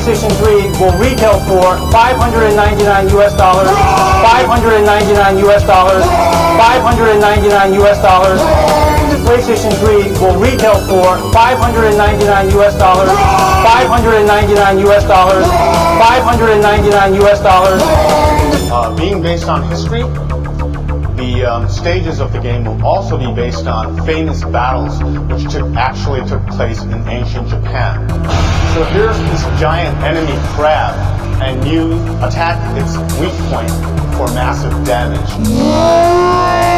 PlayStation 3 will retail for $599 US, $599 US, $599 US. PlayStation 3 will retail for $599 US, $599 US, $599 US. Being based on history, the stages of the game will also be based on famous battles which actually took place in ancient Japan. So here's this giant enemy crab, and you attack its weak point for massive damage.